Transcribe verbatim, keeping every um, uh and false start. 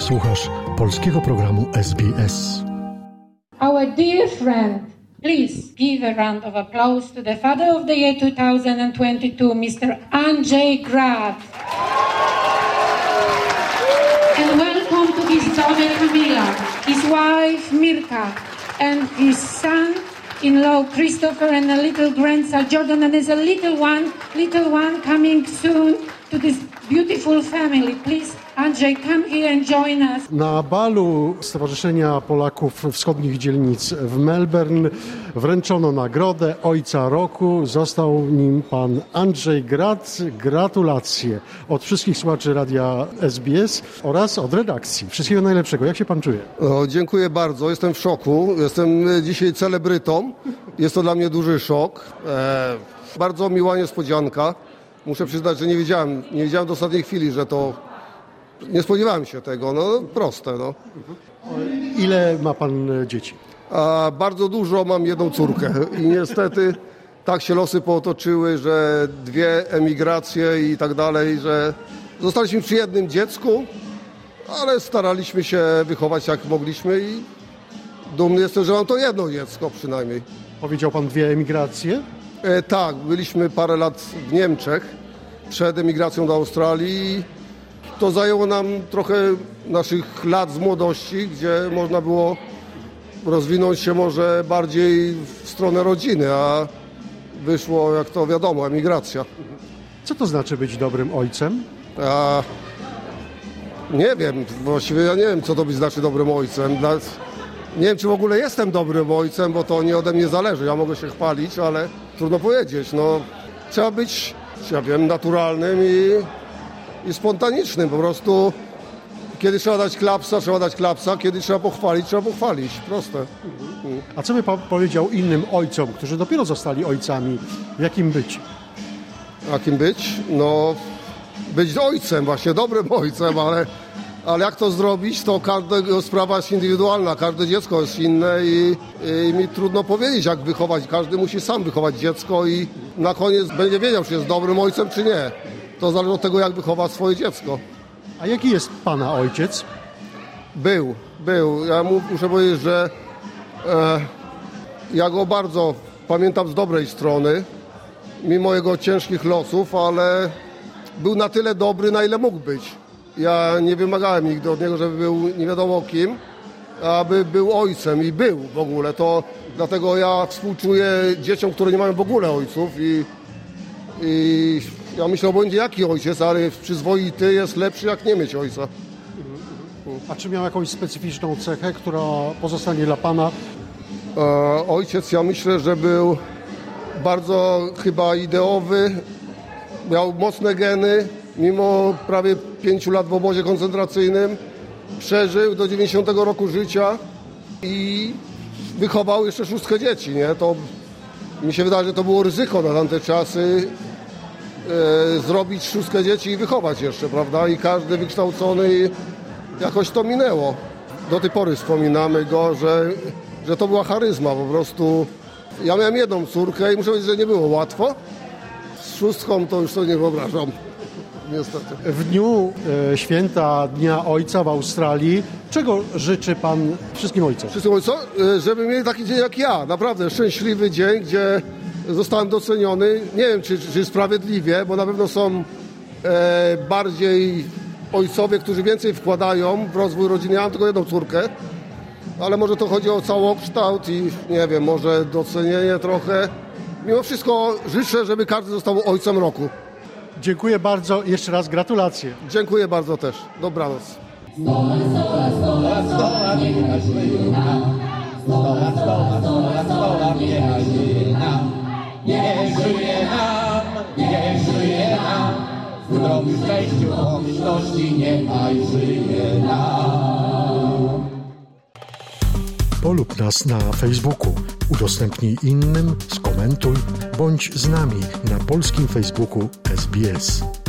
Słuchasz polskiego programu S B S. Our dear friend, please give a round of applause to the father of the year two thousand twenty-two, Mister Andrzej Grad. And welcome to his daughter Kamila, his wife Mirka, and his son-in-law Christopher, and a little grandson Jordan, and there's a little one, little one coming soon to this beautiful family. Please, Andrzej, come here and join us. Na balu Stowarzyszenia Polaków Wschodnich Dzielnic w Melbourne wręczono nagrodę Ojca Roku. Został nim pan Andrzej Grad. Gratulacje od wszystkich słuchaczy radia S B S oraz od redakcji. Wszystkiego najlepszego. Jak się pan czuje? O, dziękuję bardzo. Jestem w szoku. Jestem dzisiaj celebrytą. Jest to dla mnie duży szok. E, bardzo miła niespodzianka. Muszę przyznać, że nie wiedziałem, nie wiedziałem do ostatniej chwili, że to... Nie spodziewałem się tego, no proste. No. Ile ma pan dzieci? A bardzo dużo, mam jedną córkę i niestety tak się losy pootoczyły, że dwie emigracje i tak dalej, że zostaliśmy przy jednym dziecku, ale staraliśmy się wychować jak mogliśmy i dumny jestem, że mam to jedno dziecko przynajmniej. Powiedział pan dwie emigracje? E, tak, byliśmy parę lat w Niemczech przed emigracją do Australii. To zajęło nam trochę naszych lat z młodości, gdzie można było rozwinąć się może bardziej w stronę rodziny, a wyszło, jak to wiadomo, emigracja. Co to znaczy być dobrym ojcem? A, nie wiem, właściwie ja nie wiem, co to być znaczy dobrym ojcem. Nie wiem, czy w ogóle jestem dobrym ojcem, bo to nie ode mnie zależy. Ja mogę się chwalić, ale trudno powiedzieć. No, trzeba być, ja wiem, naturalnym i... i spontanicznym. Po prostu kiedy trzeba dać klapsa, trzeba dać klapsa, kiedy trzeba pochwalić, trzeba pochwalić. Proste. Mhm. A co by pan powiedział innym ojcom, którzy dopiero zostali ojcami? Jakim być? Jakim być? No, być ojcem, właśnie dobrym ojcem, ale, ale jak to zrobić, to każda sprawa jest indywidualna, każde dziecko jest inne i, i mi trudno powiedzieć, jak wychować. Każdy musi sam wychować dziecko i na koniec będzie wiedział, czy jest dobrym ojcem, czy nie. To zależy od tego, jak wychowa swoje dziecko. A jaki jest pana ojciec? Był, był. Ja mu, muszę powiedzieć, że e, ja go bardzo pamiętam z dobrej strony, mimo jego ciężkich losów, ale był na tyle dobry, na ile mógł być. Ja nie wymagałem nigdy od niego, żeby był nie wiadomo kim, aby był ojcem i był w ogóle. To dlatego ja współczuję dzieciom, które nie mają w ogóle ojców i, i ja myślę, że będzie jaki ojciec, ale przyzwoity jest lepszy, jak nie mieć ojca. A czy miał jakąś specyficzną cechę, która pozostanie dla pana? E, ojciec, ja myślę, że był bardzo chyba ideowy, miał mocne geny, mimo prawie pięciu lat w obozie koncentracyjnym, przeżył do dziewięćdziesiątego roku życia i wychował jeszcze szóstkę dzieci, nie? To mi się wydaje, że to było ryzyko na tamte czasy, e, zrobić szóstkę dzieci i wychować jeszcze, prawda? I każdy wykształcony jakoś to minęło. Do tej pory wspominamy go, że, że to była charyzma po prostu. Ja miałem jedną córkę i muszę powiedzieć, że nie było łatwo. Z szóstką to już sobie nie wyobrażam. Niestety. W dniu e, święta Dnia Ojca w Australii, czego życzy pan wszystkim ojcom? Wszystkim ojcom, żeby mieli taki dzień jak ja. Naprawdę szczęśliwy dzień, gdzie zostałem doceniony. Nie wiem, czy, czy sprawiedliwie, bo na pewno są e, bardziej ojcowie, którzy więcej wkładają w rozwój rodziny. Ja mam tylko jedną córkę, ale może to chodzi o całokształt i nie wiem, może docenienie trochę. Mimo wszystko życzę, żeby każdy został ojcem roku. Dziękuję bardzo. Jeszcze raz gratulacje. Dziękuję bardzo też. Dobranoc. sto lat, sto lat, sto lat, sto lat, niechaj żyje nam. sto lat, sto lat, sto lat, sto lat, niechaj żyje nam. Niech żyje nam, niech żyje nam. W zdrowiu, szczęściu, pomyślności, niechaj żyje nam. Polub nas na Facebooku, udostępnij innym, skomentuj, bądź z nami na polskim Facebooku S B S.